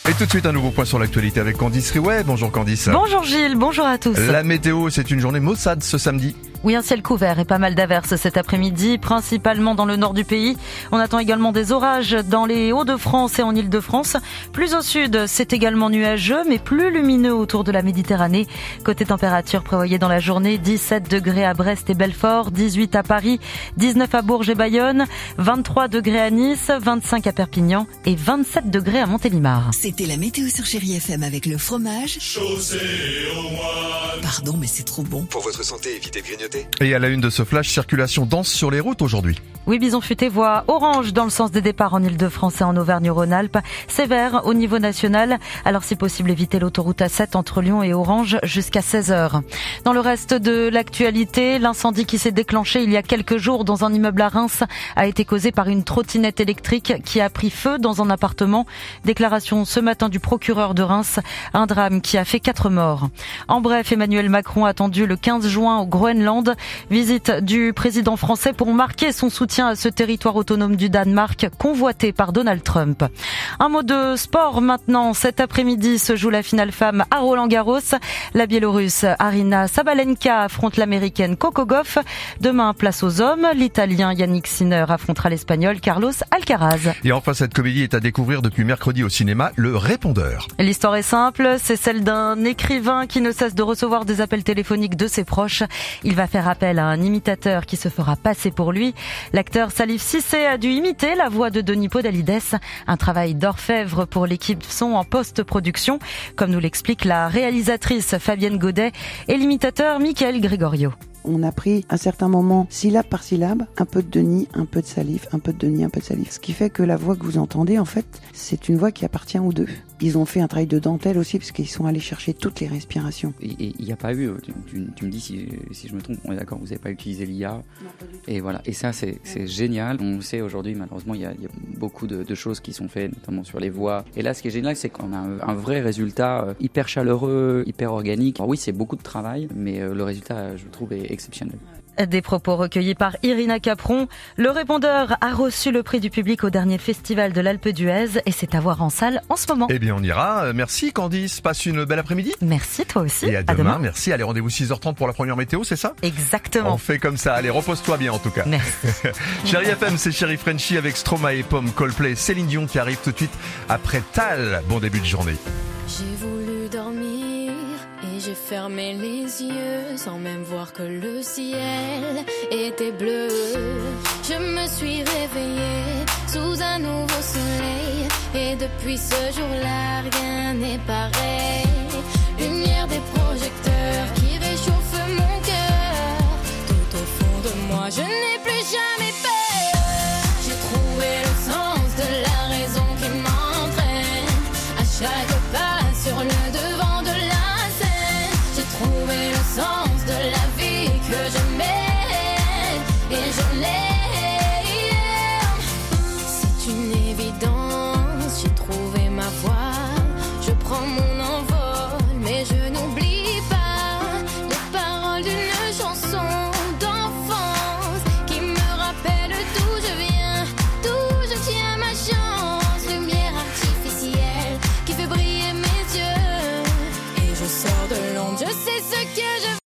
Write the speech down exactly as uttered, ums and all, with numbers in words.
Et tout de suite, un nouveau point sur l'actualité avec Candice Riouet. Bonjour Candice. Bonjour Gilles, bonjour à tous. La météo, c'est une journée maussade ce samedi. Oui, un ciel couvert et pas mal d'averses cet après-midi, principalement dans le nord du pays. On attend également des orages dans les Hauts-de-France et en Île-de-France. Plus au sud, c'est également nuageux, mais plus lumineux autour de la Méditerranée. Côté température, prévoyez dans la journée dix-sept degrés à Brest et Belfort, dix-huit à Paris, dix-neuf à Bourges et Bayonne, vingt-trois degrés à Nice, vingt-cinq à Perpignan et vingt-sept degrés à Montélimar. C'était la météo sur Chérie F M avec le fromage. Chaussée au moine. Pardon, mais c'est trop bon. Pour votre santé, évitez de grignoter. Et à la une de ce flash, circulation dense sur les routes aujourd'hui. Oui, Bison Futé voit orange dans le sens des départs en Île-de-France et en Auvergne-Rhône-Alpes. C'est vert au niveau national. Alors si possible, évitez l'autoroute A sept entre Lyon et Orange jusqu'à seize heures. Dans le reste de l'actualité, l'incendie qui s'est déclenché il y a quelques jours dans un immeuble à Reims a été causé par une trottinette électrique qui a pris feu dans un appartement. Déclaration ce matin du procureur de Reims. Un drame qui a fait quatre morts. En bref, Emmanuel Macron attendu le quinze juin au Groenland. Visite du président français pour marquer son soutien à ce territoire autonome du Danemark convoité par Donald Trump. Un mot de sport maintenant. Cet après-midi se joue la finale femme à Roland-Garros. La Biélorusse Aryna Sabalenka affronte l'américaine Coco Gauff. Demain, place aux hommes. L'Italien Yannick Sinner affrontera l'Espagnol Carlos Alcaraz. Et enfin, cette comédie est à découvrir depuis mercredi au cinéma, Le Répondeur. L'histoire est simple. C'est celle d'un écrivain qui ne cesse de recevoir des appels téléphoniques de ses proches. Il va faire appel à un imitateur qui se fera passer pour lui. L'acteur Salif Cissé a dû imiter la voix de Denis Podalides, un travail d'orfèvre pour l'équipe son en post-production, comme nous l'explique la réalisatrice Fabienne Godet et l'imitateur Mickaël Gregorio. On a pris à certains moments, syllabe par syllabe, un peu de Denis, un peu de Salif, un peu de Denis, un peu de Salif. Ce qui fait que la voix que vous entendez, en fait, c'est une voix qui appartient aux deux. Ils ont fait un travail de dentelle aussi, parce qu'ils sont allés chercher toutes les respirations. Et il n'y a pas eu, tu, tu, tu me dis si, si je me trompe, on est d'accord, vous n'avez pas utilisé l'I A. Non, pas du tout. Et voilà, et ça c'est, c'est génial. On sait aujourd'hui, malheureusement, il y a, il y a beaucoup de, de choses qui sont faites, notamment sur les voix. Et là, ce qui est génial, c'est qu'on a un, un vrai résultat hyper chaleureux, hyper organique. Alors oui, c'est beaucoup de travail, mais le résultat, je trouve, est exceptionnel. Des propos recueillis par Irina Capron. Le Répondeur a reçu le prix du public au dernier festival de l'Alpe d'Huez et c'est à voir en salle en ce moment. Eh bien, on ira. Merci Candice. Passe une belle après-midi. Merci, toi aussi. Et à demain. à demain. Merci. Allez, rendez-vous six heures trente pour la première météo, c'est ça ? Exactement. On fait comme ça. Allez, repose-toi bien en tout cas. Merci. Chérie F M, c'est Chérie Frenchy avec Stromae et Pomme, Coldplay, Céline Dion qui arrive tout de suite après Tal. Bon début de journée. J'ai voulu dormir et j'ai fermé les yeux sans même voir que le ciel était bleu. Je me suis réveillée sous un nouveau soleil et depuis ce jour-là rien n'est pareil. Lumière des projecteurs qui réchauffe mon cœur. Tout au fond de moi je n'ai